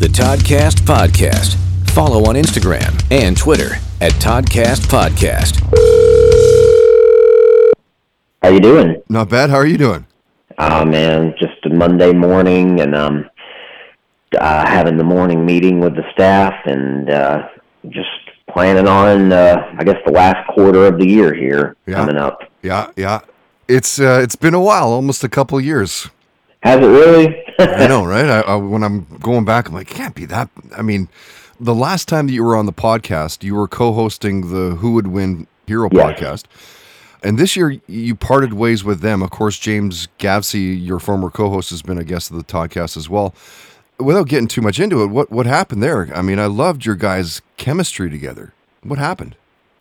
The Toddcast Podcast. Follow on Instagram and Twitter at Toddcast Podcast. How you doing? Not bad. How are you doing? Oh, man, just a Monday morning, and having the morning meeting with the staff, and just planning on, I guess, the last quarter of the year here coming up. Yeah. It's been a while, almost a couple of years. Has it really? I know, right? I when I'm going back, I'm like, it can't be that. I mean, the last time that you were on the podcast, you were co-hosting the Who Would Win Hero podcast. And this year, you parted ways with them. Of course, James Gavsey, your former co-host, has been a guest of the podcast as well. Without getting too much into it, what happened there? I mean, I loved your guys' chemistry together. What happened?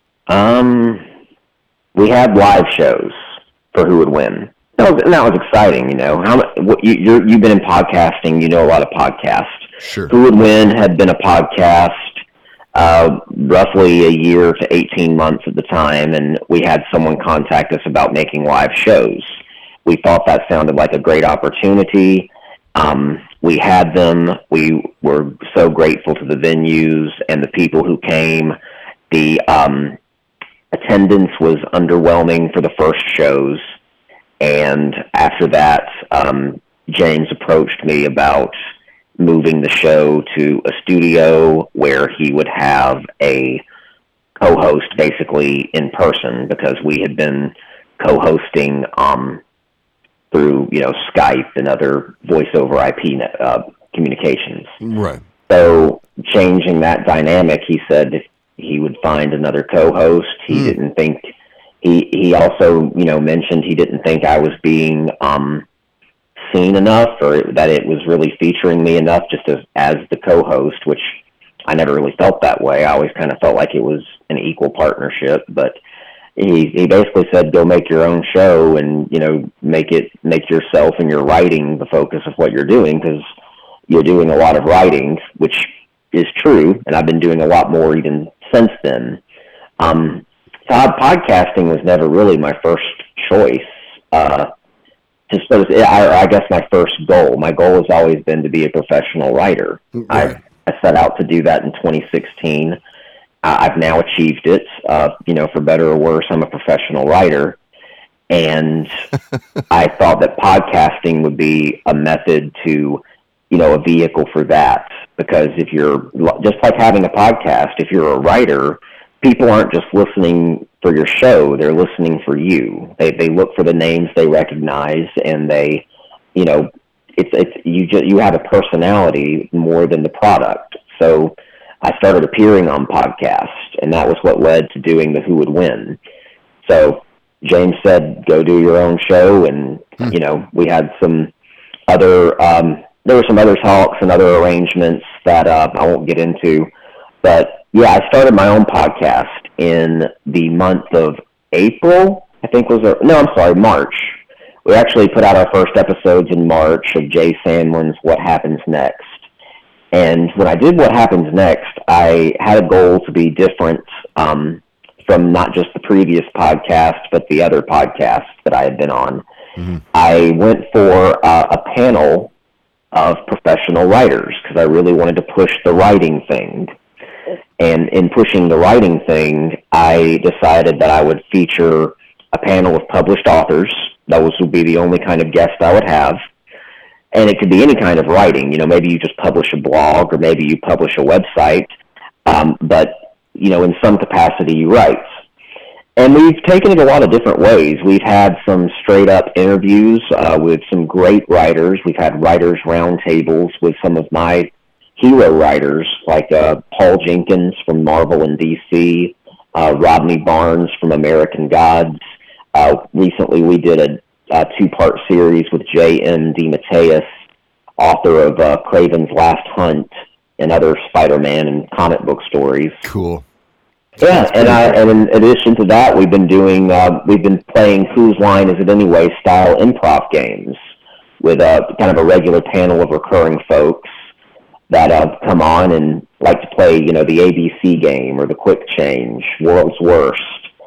We had live shows for Who Would Win. That was exciting, you know. You've been in podcasting, you know a lot of podcasts. Sure. Who Would Win had been a podcast roughly a year to 18 months at the time, and we had someone contact us about making live shows. We thought that sounded like a great opportunity. We had them. We were so grateful to the venues and the people who came. The attendance was underwhelming for the first shows. And after that, James approached me about moving the show to a studio where he would have a co-host basically in person, because we had been co-hosting through, Skype and other voice over IP communications. Right. So changing that dynamic, he said he would find another co-host. He didn't think... He also, mentioned he didn't think I was being seen enough, or that it was really featuring me enough just as the co-host, which I never really felt that way. I always kind of felt like it was an equal partnership, but he basically said, go make your own show and, make yourself and your writing the focus of what you're doing, because you're doing a lot of writing, which is true, and I've been doing a lot more even since then. Podcasting was never really my first choice. I guess my first goal. My goal has always been to be a professional writer. Right. I set out to do that in 2016. I've now achieved it. For better or worse, I'm a professional writer. And I thought that podcasting would be a method to, a vehicle for that. Because if you're, just like having a podcast, if you're a writer, people aren't just listening for your show, they're listening for you. They look for the names they recognize, and they, you have a personality more than the product. So I started appearing on podcasts, and that was what led to doing the Who Would Win. So James said, go do your own show, and, we had some other, there were some other talks and other arrangements that I won't get into, but yeah, I started my own podcast in the month of April, March. We actually put out our first episodes in March of Jay Sandlin's What Happens Next. And when I did What Happens Next, I had a goal to be different from not just the previous podcast, but the other podcasts that I had been on. Mm-hmm. I went for a panel of professional writers, because I really wanted to push the writing thing. And in pushing the writing thing, I decided that I would feature a panel of published authors. Those would be the only kind of guests I would have. And it could be any kind of writing. Maybe you just publish a blog, or maybe you publish a website. But, in some capacity you write. And we've taken it a lot of different ways. We've had some straight-up interviews with some great writers. We've had writers' roundtables with some of my hero writers, like Paul Jenkins from Marvel and DC, Rodney Barnes from American Gods. Recently we did a two-part series with J.M. DeMatteis, author of Kraven's Last Hunt and other Spider-Man and comic book stories. Cool. Yeah, and in addition to that, we've been playing Whose Line Is It Anyway style improv games with kind of a regular panel of recurring folks that come on and like to play, the ABC game or the Quick Change, World's Worst.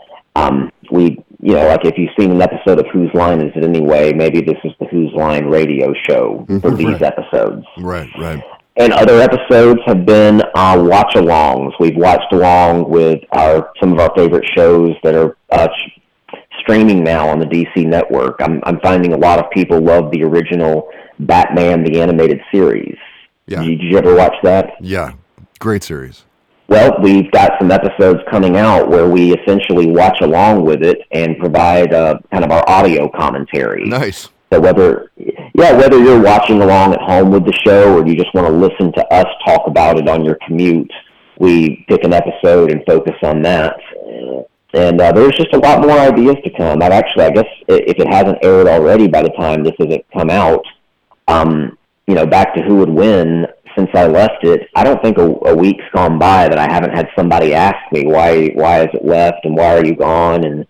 Like if you've seen an episode of Whose Line Is It Anyway, maybe this is the Whose Line radio show for these episodes. Right. And other episodes have been watch-alongs. We've watched along with some of our favorite shows that are streaming now on the DC network. I'm finding a lot of people love the original Batman, the animated series. Yeah. Did you ever watch that? Yeah, great series. Well, we've got some episodes coming out where we essentially watch along with it and provide kind of our audio commentary. Nice. So whether you're watching along at home with the show or you just want to listen to us talk about it on your commute, we pick an episode and focus on that. And there's just a lot more ideas to come. I guess if it hasn't aired already by the time this has come out, back to Who Would Win, since I left it, I don't think a week's gone by that I haven't had somebody ask me, why is it left and why are you gone?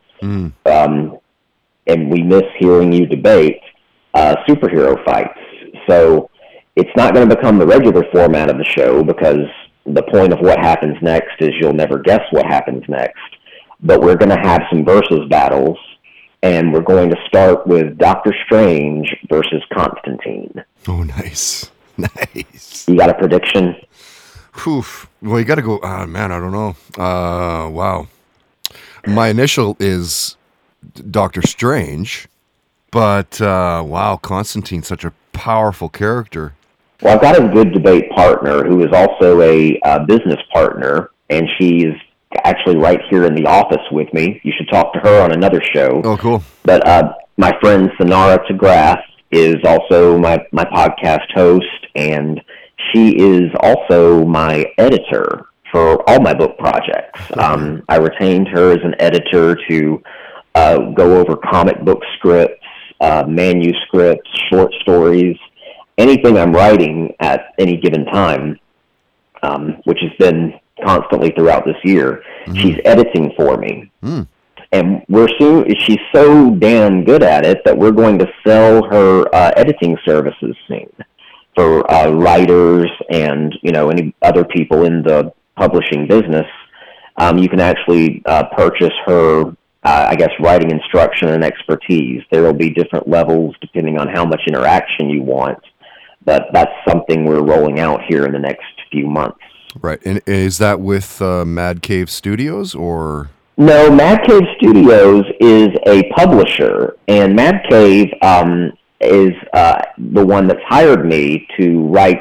And we miss hearing you debate superhero fights. So it's not going to become the regular format of the show because the point of what happens next is you'll never guess what happens next. But we're going to have some versus battles, and we're going to start with Doctor Strange versus Constantine. Oh, nice. Nice. You got a prediction? Oof. Well, you got to go, man, I don't know. Wow. My initial is Doctor Strange, but wow, Constantine's such a powerful character. Well, I've got a good debate partner who is also a business partner, and she's actually right here in the office with me. You should talk to her on another show. Oh, cool. But my friend Sonara TeGraff is also my podcast host, and she is also my editor for all my book projects. I retained her as an editor to go over comic book scripts, manuscripts, short stories, anything I'm writing at any given time, which has been constantly throughout this year. Mm-hmm. She's editing for me. Mm. And she's so damn good at it that we're going to sell her editing services soon for writers and, any other people in the publishing business. You can actually purchase her, writing instruction and expertise. There will be different levels depending on how much interaction you want. But that's something we're rolling out here in the next few months. Right. And is that with Mad Cave Studios or? No, Mad Cave Studios is a publisher, and Mad Cave is the one that's hired me to write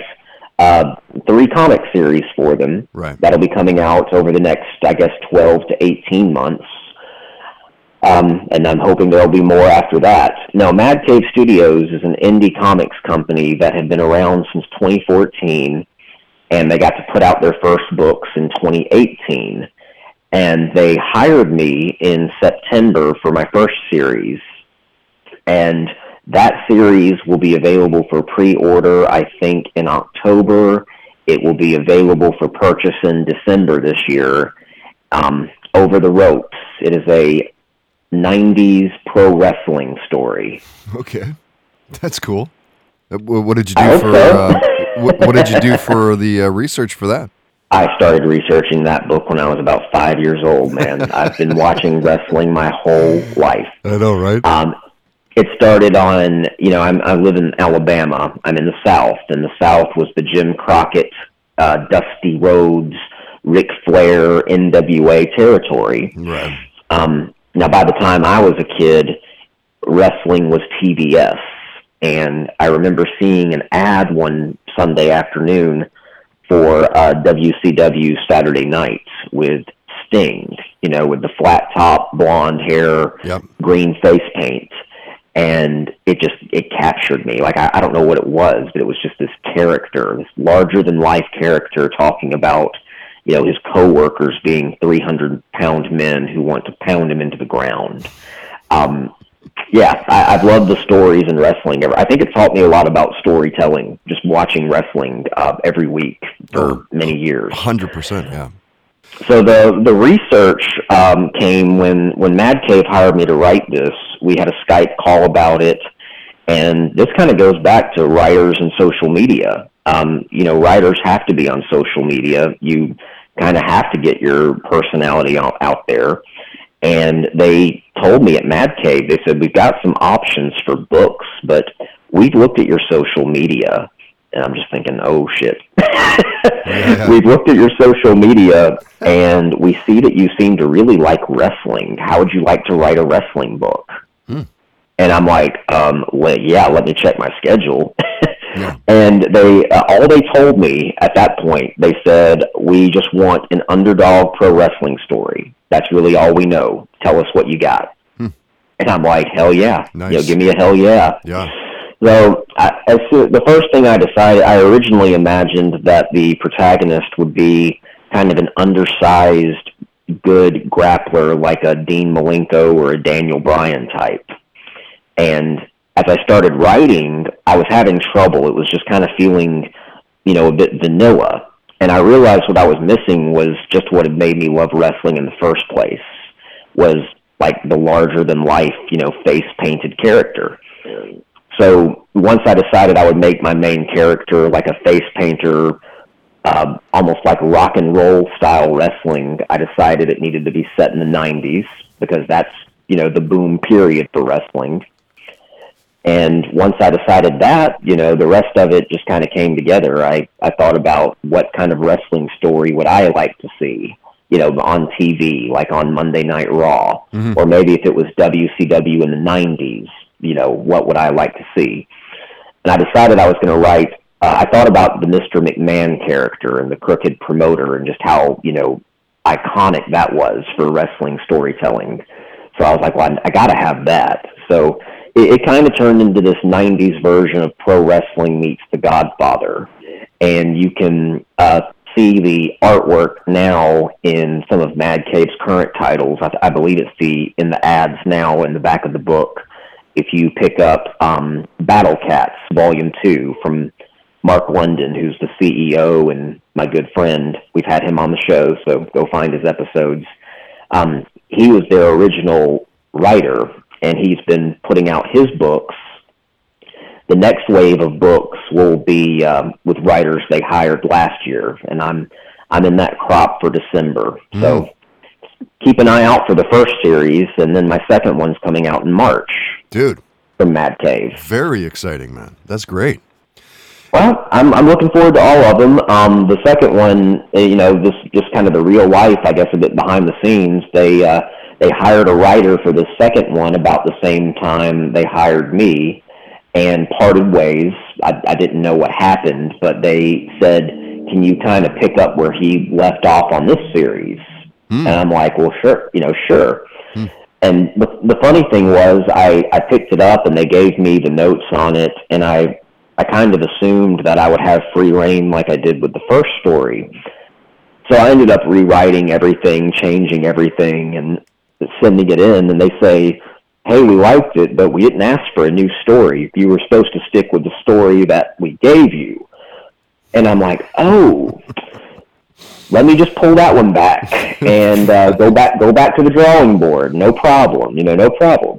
3 comic series for them. Right. That'll be coming out over the next, 12 to 18 months. And I'm hoping there'll be more after that. No, Mad Cave Studios is an indie comics company that had been around since 2014, and they got to put out their first books in 2018. And they hired me in September for my first series. And that series will be available for pre-order, I think, in October. It will be available for purchase in December this year. Over the Ropes. It is a 90s pro wrestling story. Okay. That's cool. What did you do what did you do for the research for that? I started researching that book when I was about 5 years old, man. I've been watching wrestling my whole life. I know, right? It started on, I live in Alabama. I'm in the South, and the South was the Jim Crockett, Dusty Rhodes, Ric Flair, NWA territory. Right. Now, by the time I was a kid, wrestling was TBS, and I remember seeing an ad one Sunday afternoon for WCW Saturday Night with Sting, with the flat top, blonde hair, yep, green face paint. And it captured me. Like, I don't know what it was, but it was just this character, this larger-than-life character talking about, his coworkers being 300-pound men who want to pound him into the ground. I've loved the stories in wrestling. I think it taught me a lot about storytelling, just watching wrestling every week for many years. 100%, yeah. So the research came when Mad Cave hired me to write this. We had a Skype call about it, and this kind of goes back to writers and social media. Writers have to be on social media. You kind of have to get your personality out there. And they told me at Mad Cave, they said, we've got some options for books, but we've looked at your social media, And I'm just thinking, oh, shit. Yeah. We've looked at your social media, and we see that you seem to really like wrestling. How would you like to write a wrestling book? And I'm like, well, yeah, let me check my schedule. Yeah. And they all they told me at that point, they said, we just want an underdog pro wrestling story. That's really all we know. Tell us what you got. And I'm like, hell yeah. Nice. Give me a hell yeah. Yeah. So the first thing I decided, I originally imagined that the protagonist would be kind of an undersized, good grappler like a Dean Malenko or a Daniel Bryan type. And as I started writing, I was having trouble. It was just kind of feeling, a bit vanilla. And I realized what I was missing was just what had made me love wrestling in the first place, was like the larger-than-life, face-painted character. So once I decided I would make my main character like a face painter, almost like rock and roll style wrestling, I decided it needed to be set in the 90s because that's, the boom period for wrestling. And once I decided that, the rest of it just kind of came together. I thought about what kind of wrestling story would I like to see, on TV, like on Monday Night Raw, or maybe if it was WCW in the 90s, what would I like to see? And I decided I was going to write, I thought about the Mr. McMahon character and the crooked promoter and just how, iconic that was for wrestling storytelling. So I was like, well, I got to have that. So it kind of turned into this 90s version of pro wrestling meets The Godfather. And you can see the artwork now in some of Mad Cave's current titles. I believe it's in the ads now in the back of the book. If you pick up Battle Cats Volume 2 from Mark London, who's the CEO and my good friend. We've had him on the show, so go find his episodes. He was their original writer, and he's been putting out his books. The next wave of books will be with writers they hired last year, and I'm in that crop for December. So keep an eye out for the first series, and then my second one's coming out in March. Dude. From Mad Cave. Very exciting, man. That's great. Well, I'm looking forward to all of them. The second one, this just kind of the real life, I guess, a bit behind the scenes. They hired a writer for the second one about the same time they hired me, and parted ways. I didn't know what happened, but they said, "Can you kind of pick up where he left off on this series?" And I'm like, "Well, sure, sure." And the funny thing was, I picked it up and they gave me the notes on it, and I kind of assumed that I would have free reign like I did with the first story. So I ended up rewriting everything, changing everything, and sending it in, and they say, "Hey, we liked it, but we didn't ask for a new story. You were supposed to stick with the story that we gave you." And I'm like, "Oh, let me just pull that one back and go back to the drawing board. No problem, no problem."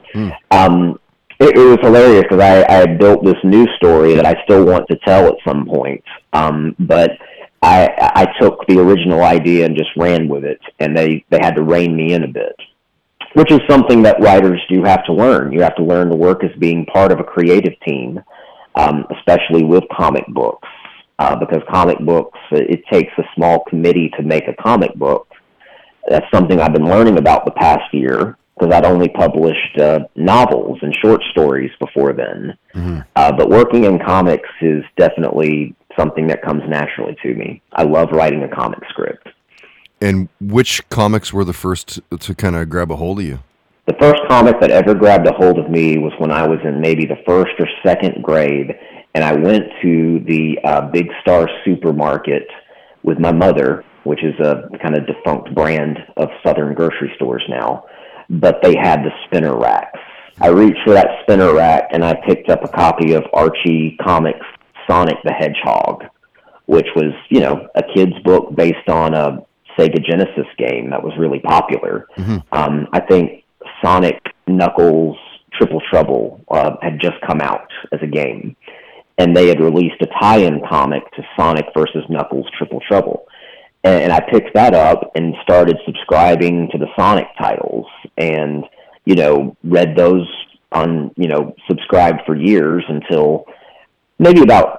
It was hilarious because I had built this new story that I still want to tell at some point, but I took the original idea and just ran with it, and they had to rein me in a bit, which is something that writers do have to learn. You have to learn to work as being part of a creative team, especially with comic books. Because comic books, it takes a small committee to make a comic book. That's something I've been learning about the past year, because I'd only published novels and short stories before then. But working in comics is definitely something that comes naturally to me. I love writing a comic script. And which comics were the first to kind of grab a hold of you? The first comic that ever grabbed a hold of me was when I was in maybe the first or second grade, and I went to the Big Star supermarket with my mother, which is a kind of defunct brand of Southern grocery stores now, but they had the spinner racks. I reached for that spinner rack, and I picked up a copy of Archie Comics' Sonic the Hedgehog, which was, a kid's book based on a Sega Genesis game that was really popular. I think Sonic Knuckles Triple Trouble had just come out as a game, and they had released a tie-in comic to Sonic versus Knuckles Triple Trouble. And I picked that up and started subscribing to the Sonic titles and, read those on, subscribed for years until maybe about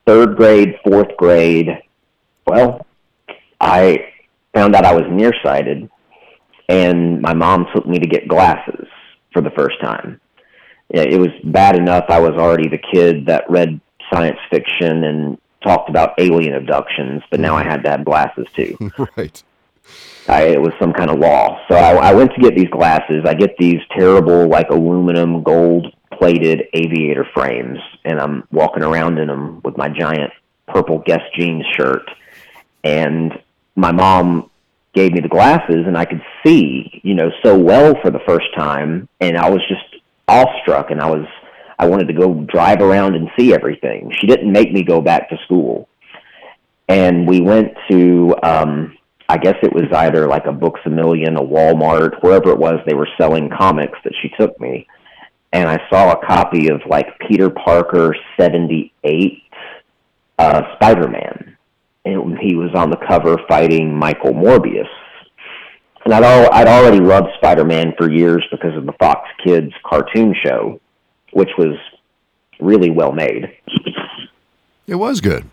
third grade, fourth grade, well, I found out I was nearsighted, and my mom took me to get glasses for the first time. It was bad enough I was already the kid that read science fiction and talked about alien abductions, but now I had to have glasses too. Right. It was some kind of law. So I went to get these glasses. I get these terrible, like, aluminum, gold-plated aviator frames, and I'm walking around in them with my giant purple Guess jeans shirt. And my mom gave me the glasses, and I could see, so well for the first time, and I was just awestruck, and I wanted to go drive around and see everything. She didn't make me go back to school. And we went to, I guess it was either like a Books A Million, a Walmart, wherever it was, they were selling comics that she took me. And I saw a copy of, like, Peter Parker 78 Spider-Man. And he was on the cover fighting Michael Morbius. And I'd already loved Spider-Man for years because of the Fox Kids cartoon show, which was really well made. It was good.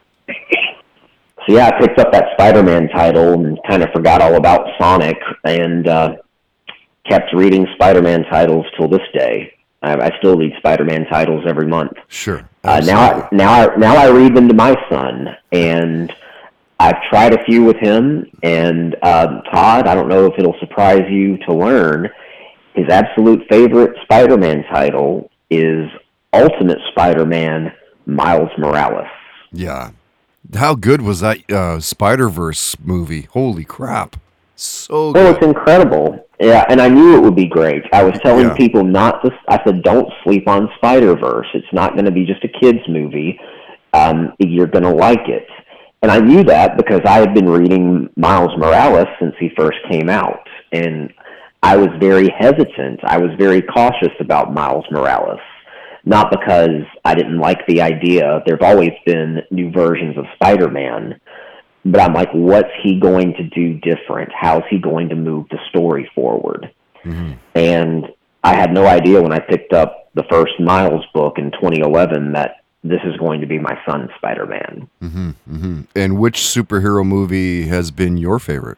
So yeah, I picked up that Spider-Man title and kind of forgot all about Sonic, and kept reading Spider-Man titles till this day. I still read Spider-Man titles every month. Sure. Now I read them to my son, and I've tried a few with him. And Todd, I don't know if it'll surprise you to learn, his absolute favorite Spider-Man title is Ultimate Spider-Man Miles Morales. Yeah. How good was that Spider-Verse movie? Holy crap. So good. Oh, it's incredible. Yeah, and I knew it would be great. I was telling people not to, I said, don't sleep on Spider-Verse. It's not going to be just a kid's movie. You're going to like it. And I knew that because I had been reading Miles Morales since he first came out. And I was very hesitant. I was very cautious about Miles Morales. Not because I didn't like the idea. There have always been new versions of Spider-Man. But I'm like, what's he going to do different? How's he going to move the story forward? Mm-hmm. And I had no idea when I picked up the first Miles book in 2011 that this is going to be my son's Spider-Man. Mm-hmm, mm-hmm. And which superhero movie has been your favorite?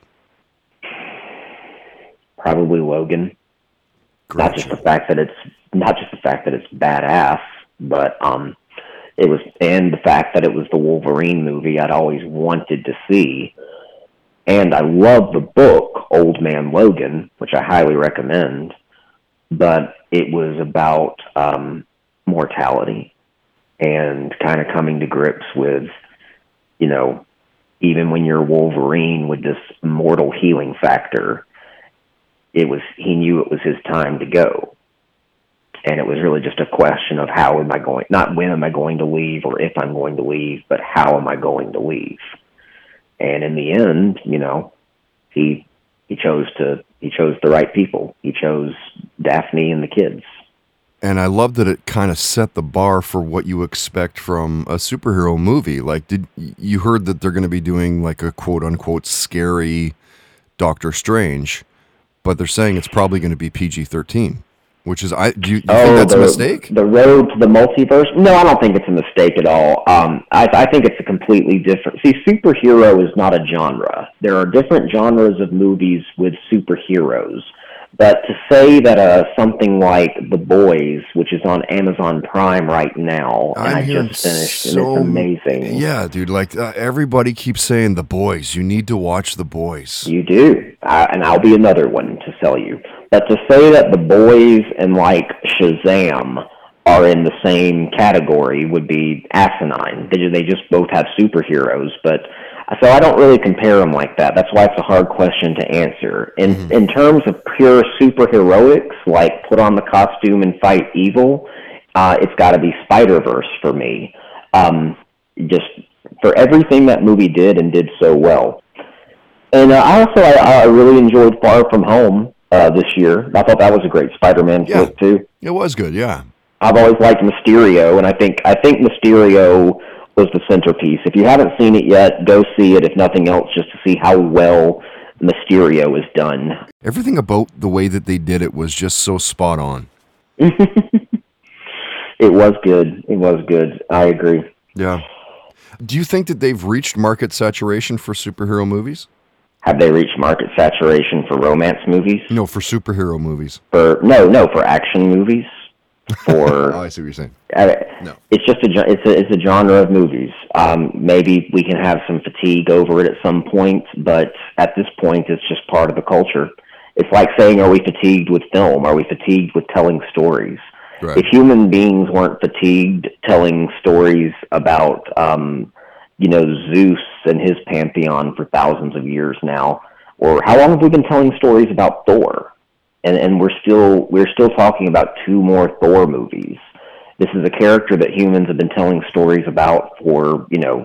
Probably Logan. Gotcha. Not just the fact that it's badass, but it was, and the fact that it was the Wolverine movie I'd always wanted to see. And I love the book Old Man Logan, which I highly recommend, but it was about mortality and kind of coming to grips with, even when you're Wolverine with this mortal healing factor, he knew it was his time to go. And it was really just a question of how am I going, not when am I going to leave or if I'm going to leave, but how am I going to leave? And in the end, he chose the right people. He chose Daphne and the kids. And I love that it kind of set the bar for what you expect from a superhero movie. Like, did you heard that they're going to be doing like a quote unquote scary Doctor Strange, but they're saying it's probably going to be PG-13. Which is, do you think that's a mistake? The road to the multiverse? No, I don't think it's a mistake at all. I think it's a completely different... See, superhero is not a genre. There are different genres of movies with superheroes. But to say that something like The Boys, which is on Amazon Prime right now, and I just finished, and it's amazing. Yeah, dude, like everybody keeps saying The Boys. You need to watch The Boys. You do, and I'll be another one to sell you. But to say that The Boys and like Shazam are in the same category would be asinine. They just both have superheroes, but so I don't really compare them like that. That's why it's a hard question to answer. In terms of pure superheroics, like put on the costume and fight evil, it's got to be Spider-Verse for me. Just for everything that movie did and did so well. And I really enjoyed Far From Home this year. I thought that was a great Spider-Man flick too. It was good, yeah. I've always liked Mysterio, and I think Mysterio was the centerpiece. If you haven't seen it yet, go see it, if nothing else, just to see how well Mysterio is done. Everything about the way that they did it was just so spot on. It was good. I agree. Yeah. Do you think that they've reached market saturation for superhero movies? Have they reached market saturation for romance movies? No, for superhero movies. For action movies. For I see what you're saying. No. It's just it's a genre of movies. Maybe we can have some fatigue over it at some point, but at this point, it's just part of the culture. It's like saying, are we fatigued with film? Are we fatigued with telling stories? Right. If human beings weren't fatigued telling stories about, Zeus and his pantheon for thousands of years now, or how long have we been telling stories about Thor? And we're still talking about 2 more Thor movies. This is a character that humans have been telling stories about for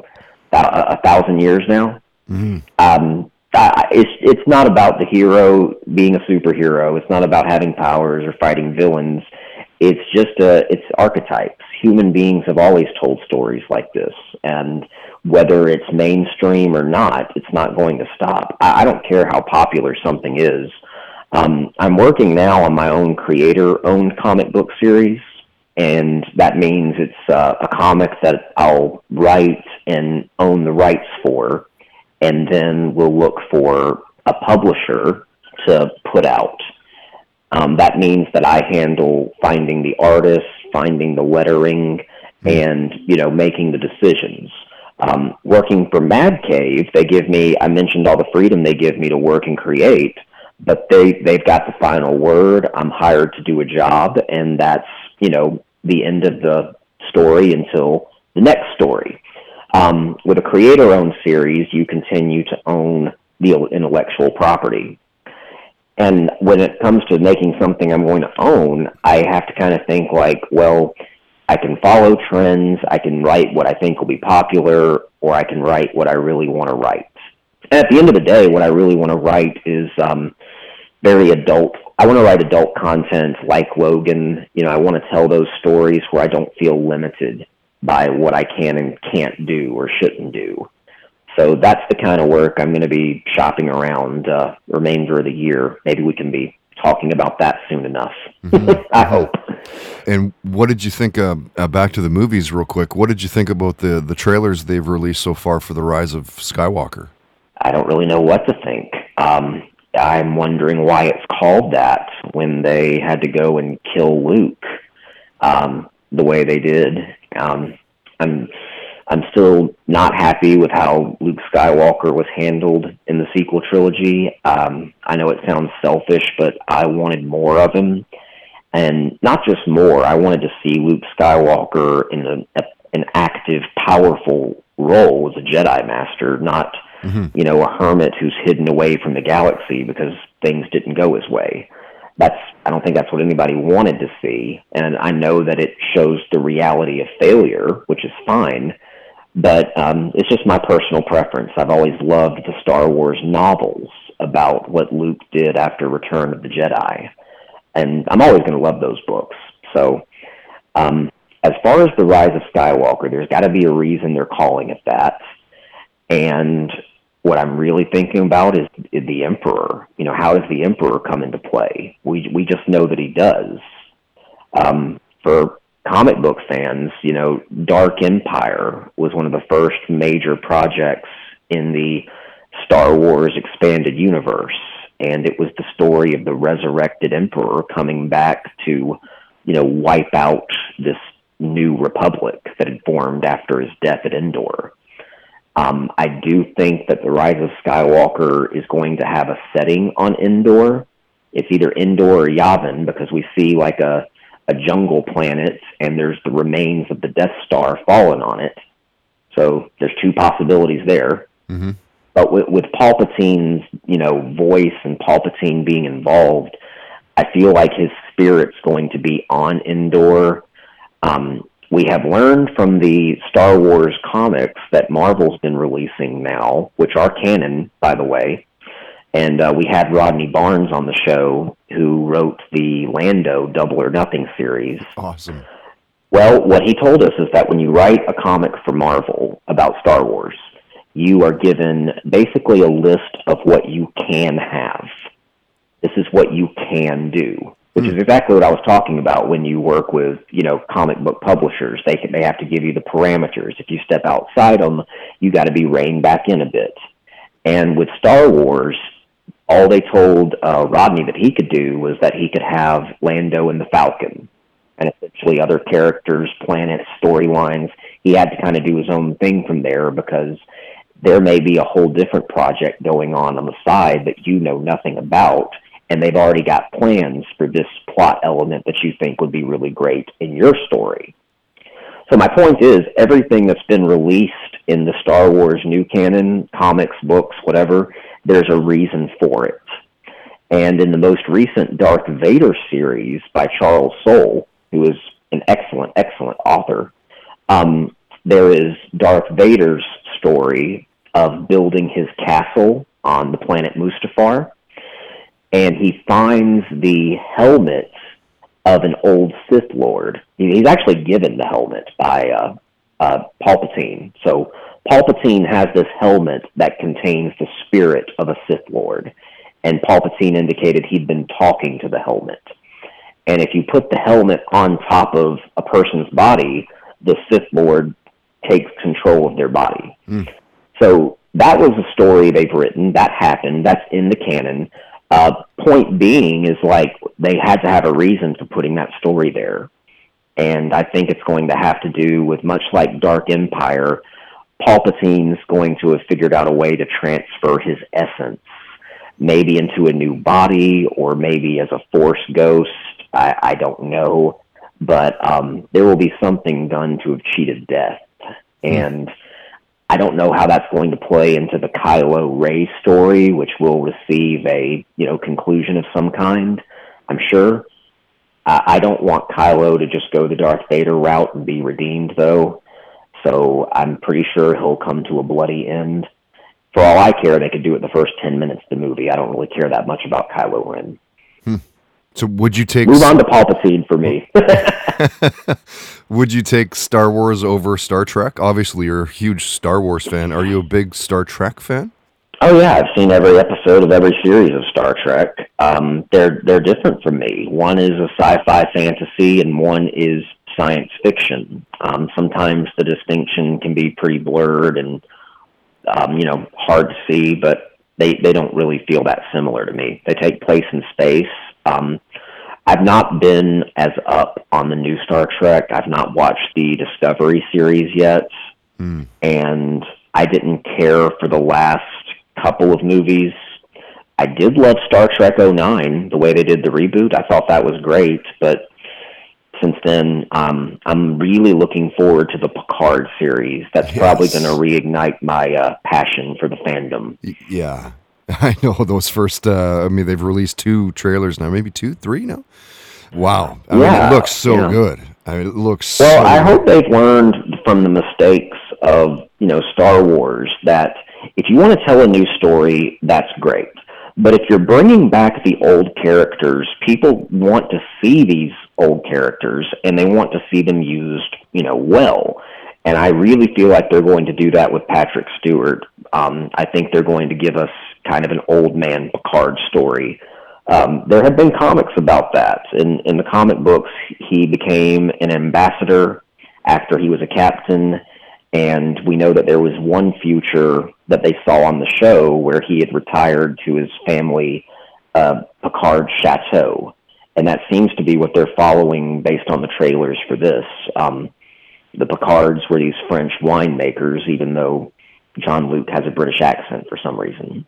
1,000 years now. Mm-hmm. It's not about the hero being a superhero. It's not about having powers or fighting villains. It's just it's archetypes. Human beings have always told stories like this, and whether it's mainstream or not, it's not going to stop. I don't care how popular something is. I'm working now on my own creator-owned comic book series, and that means it's a comic that I'll write and own the rights for, and then we'll look for a publisher to put out. That means that I handle finding the artists, finding the lettering, and, making the decisions. Working for Mad Cave, I mentioned all the freedom they give me to work and create, but they've got the final word. I'm hired to do a job, and that's, the end of the story until the next story. With a creator-owned series, you continue to own the intellectual property. And when it comes to making something I'm going to own, I have to kind of think like, well, I can follow trends, I can write what I think will be popular, or I can write what I really want to write. And at the end of the day, what I really want to write is very adult. I want to write adult content like Logan. I want to tell those stories where I don't feel limited by what I can and can't do or shouldn't do. So that's the kind of work I'm going to be shopping around the remainder of the year. Maybe we can be talking about that soon enough. Mm-hmm. I hope. And what did you think, back to the movies real quick, what did you think about the trailers they've released so far for The Rise of Skywalker? I don't really know what to think. I'm wondering why it's called that when they had to go and kill Luke the way they did. I'm still not happy with how Luke Skywalker was handled in the sequel trilogy. I know it sounds selfish, but I wanted more of him. And not just more, I wanted to see Luke Skywalker in an active, powerful role as a Jedi Master, not, a hermit who's hidden away from the galaxy because things didn't go his way. I don't think that's what anybody wanted to see. And I know that it shows the reality of failure, which is fine. But it's just my personal preference. I've always loved the Star Wars novels about what Luke did after Return of the Jedi. And I'm always going to love those books. So as far as The Rise of Skywalker, there's got to be a reason they're calling it that. And what I'm really thinking about is the Emperor. How does the Emperor come into play? We just know that he does. For comic book fans, Dark Empire was one of the first major projects in the Star Wars expanded universe, and it was the story of the resurrected Emperor coming back to, wipe out this new republic that had formed after his death at Endor. I do think that The Rise of Skywalker is going to have a setting on Endor. It's either Endor or Yavin, because we see like a jungle planet, and there's the remains of the Death Star fallen on it. So there's 2 possibilities there. Mm-hmm. But with Palpatine's, voice and Palpatine being involved, I feel like his spirit's going to be on Endor. We have learned from the Star Wars comics that Marvel's been releasing now, which are canon, by the way. And we had Rodney Barnes on the show, who wrote the Lando Double or Nothing series. Awesome. Well, what he told us is that when you write a comic for Marvel about Star Wars, you are given basically a list of what you can have. This is what you can do. which is exactly what I was talking about when you work with, comic book publishers. They have to give you the parameters. If you step outside them, you got to be reined back in a bit. And with Star Wars, all they told Rodney that he could do was that he could have Lando and the Falcon, and essentially other characters, planets, storylines. He had to kind of do his own thing from there, because there may be a whole different project going on the side that you know nothing about, and they've already got plans for this plot element that you think would be really great in your story. So my point is, everything that's been released in the Star Wars new canon, comics, books, whatever, there's a reason for it. And in the most recent Darth Vader series by Charles Soule, who is an excellent, excellent author, there is Darth Vader's story of building his castle on the planet Mustafar, and he finds the helmet of an old Sith Lord. He's actually given the helmet by Palpatine. So Palpatine has this helmet that contains the spirit of a Sith Lord, and Palpatine indicated he'd been talking to the helmet. And if you put the helmet on top of a person's body, the Sith Lord takes control of their body. So that was a story they've written. That happened. That's in the canon. Point being is, like, they had to have a reason for putting that story there. And I think it's going to have to do with, much like Dark Empire, Palpatine's going to have figured out a way to transfer his essence, maybe into a new body, or maybe as a Force ghost. I don't know. But there will be something done to have cheated death. And I don't know how that's going to play into the Kylo Ray story, which will receive a conclusion of some kind, I'm sure. I don't want Kylo to just go the Darth Vader route and be redeemed, though. So I'm pretty sure he'll come to a bloody end. For all I care, they could do it the first 10 minutes of the movie. I don't really care that much about Kylo Ren. So would you take... Move on to Palpatine for me. Would you take Star Wars over Star Trek? Obviously, you're a huge Star Wars fan. Are you a big Star Trek fan? Oh, yeah. I've seen every episode of every series of Star Trek. They're different from me. One is a sci-fi fantasy, and one is science fiction. Sometimes the distinction can be pretty blurred and, hard to see, but they don't really feel that similar to me. They take place in space. I've not been as up on the new Star Trek. I've not watched the Discovery series yet, and I didn't care for the last couple of movies. I did love Star Trek 09, the way they did the reboot. I thought that was great, but since then, I'm really looking forward to the Picard series. That's probably going to reignite my passion for the fandom. Yeah. I know those first, they've released 2 trailers now, maybe 2, 3 now. Wow. I mean, it looks so good. It looks well, I hope they've learned from the mistakes of, Star Wars, that if you want to tell a new story, that's great. But if you're bringing back the old characters, people want to see these old characters, and they want to see them used, well. And I really feel like they're going to do that with Patrick Stewart. I think they're going to give us kind of an old man Picard story. There have been comics about that. In the comic books, he became an ambassador after he was a captain, and we know that there was one future that they saw on the show where he had retired to his family Picard Chateau, and that seems to be what they're following based on the trailers for this. The Picards were these French winemakers, even though John Luke has a British accent for some reason.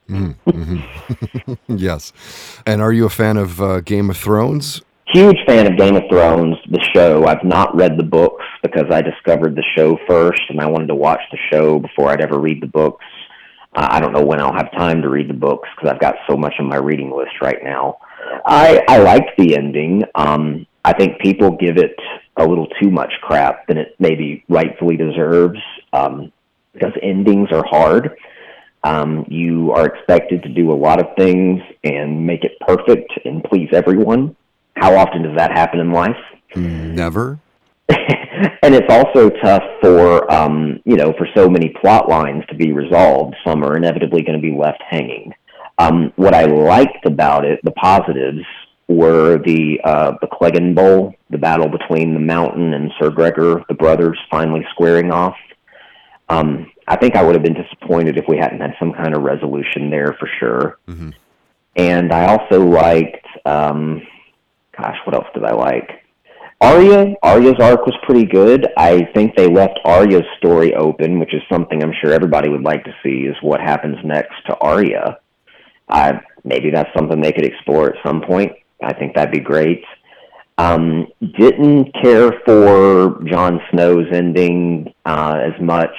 Yes. And are you a fan of Game of Thrones? Huge fan of Game of Thrones, the show. I've not read the books because I discovered the show first, and I wanted to watch the show before I'd ever read the books. I don't know when I'll have time to read the books because I've got so much on my reading list right now. I liked the ending. I think people give it a little too much crap than it maybe rightfully deserves, because endings are hard. You are expected to do a lot of things and make it perfect and please everyone. How often does that happen in life? Never. And it's also tough for, for so many plot lines to be resolved. Some are inevitably going to be left hanging. What I liked about it, the positives, were the Cleggan Bowl, the battle between the Mountain and Sir Gregor, the brothers, finally squaring off. I think I would have been disappointed if we hadn't had some kind of resolution there for sure. Mm-hmm. And I also liked, what else did I like? Arya. Arya's arc was pretty good. I think they left Arya's story open, which is something I'm sure everybody would like to see, is what happens next to Arya. Maybe that's something they could explore at some point. I think that'd be great. Didn't care for Jon Snow's ending as much.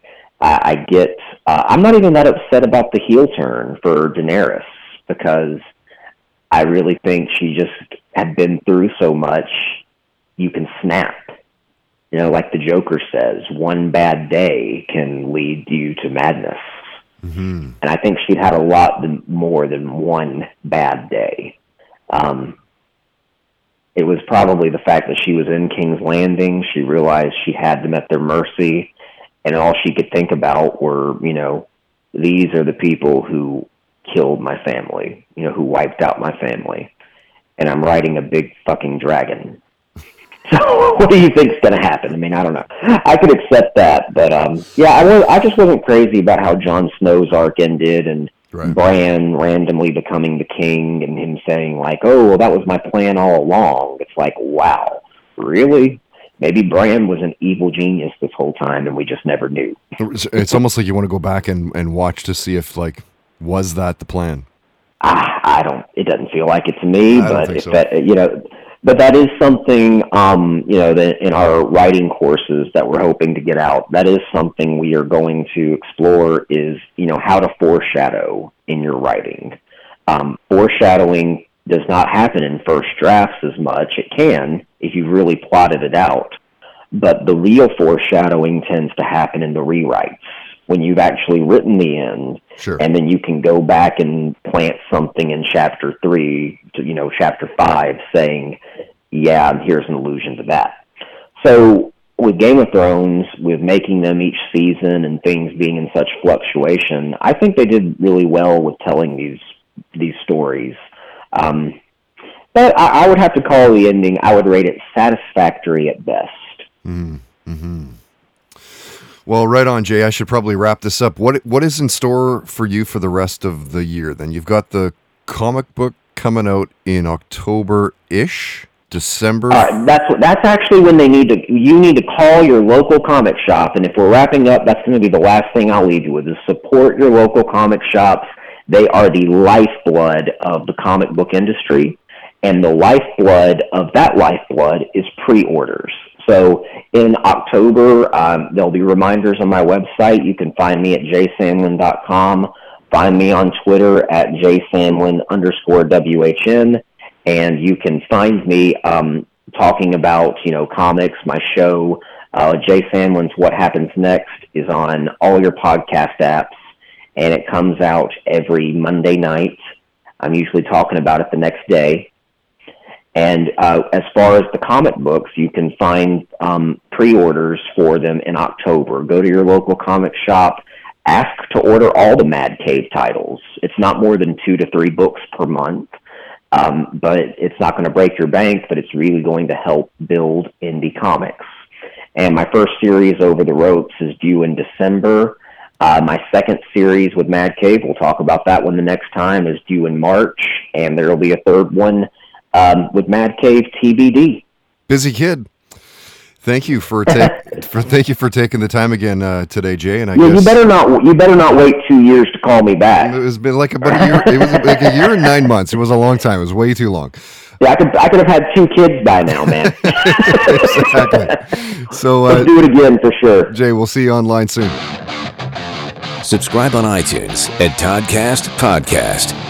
I'm not even that upset about the heel turn for Daenerys, because I really think she just had been through so much. You can snap. You know, like the Joker says, one bad day can lead you to madness. Mm-hmm. And I think she'd had a lot more than one bad day. It was probably the fact that she was in King's Landing. She realized she had them at their mercy, and all she could think about were, these are the people who killed my family, who wiped out my family. And I'm riding a big fucking dragon. So what do you think's going to happen? I mean, I don't know. I could accept that, but I just wasn't crazy about how Jon Snow's arc ended, and right. Bran randomly becoming the king, and him saying like, "Oh, well, that was my plan all along." It's like, wow, really? Maybe Bran was an evil genius this whole time, and we just never knew. It's almost like you want to go back and watch to see if, like, was that the plan? I don't. It doesn't feel like it to me, but if so. But that is something, that in our writing courses that we're hoping to get out, that is something we are going to explore is, how to foreshadow in your writing. Foreshadowing does not happen in first drafts as much. It can if you've really plotted it out. But the real foreshadowing tends to happen in the rewrites, when you've actually written the end. Sure. And then you can go back and plant something in chapter 3 to, chapter 5 saying, yeah, here's an allusion to that. So with Game of Thrones, with making them each season and things being in such fluctuation, I think they did really well with telling these stories. But I would have to call the ending, I would rate it satisfactory at best. Mm-hmm. Well, right on, Jay. I should probably wrap this up. What is in store for you for the rest of the year? Then you've got the comic book coming out in October-ish, December. That's actually when you need to call your local comic shop. And if we're wrapping up, that's going to be the last thing I'll leave you with, is support your local comic shops. They are the lifeblood of the comic book industry, and the lifeblood of that lifeblood is pre-orders. So in October, there'll be reminders on my website. You can find me at jsamlin.com. Find me on Twitter at jsamlin_WHN. And you can find me talking about, comics. My show, Jay Samlin's What Happens Next, is on all your podcast apps, and it comes out every Monday night. I'm usually talking about it the next day. And as far as the comic books, you can find pre-orders for them in October. Go to your local comic shop. Ask to order all the Mad Cave titles. It's not more than 2 to 3 books per month. But it's not going to break your bank, but it's really going to help build indie comics. And my first series, Over the Ropes, is due in December. My second series with Mad Cave, we'll talk about that one the next time, is due in March. And there will be a third one with Mad Cave TBD. Busy kid. Thank you for taking the time again today, Jay. And I guess you better not wait 2 years to call me back. It was been like about a year. It was like a year and 9 months. It was a long time. It was way too long. Yeah, I could have had 2 kids by now, man. Exactly. So let's do it again for sure. Jay, we'll see you online soon. Subscribe on iTunes at Toddcast Podcast.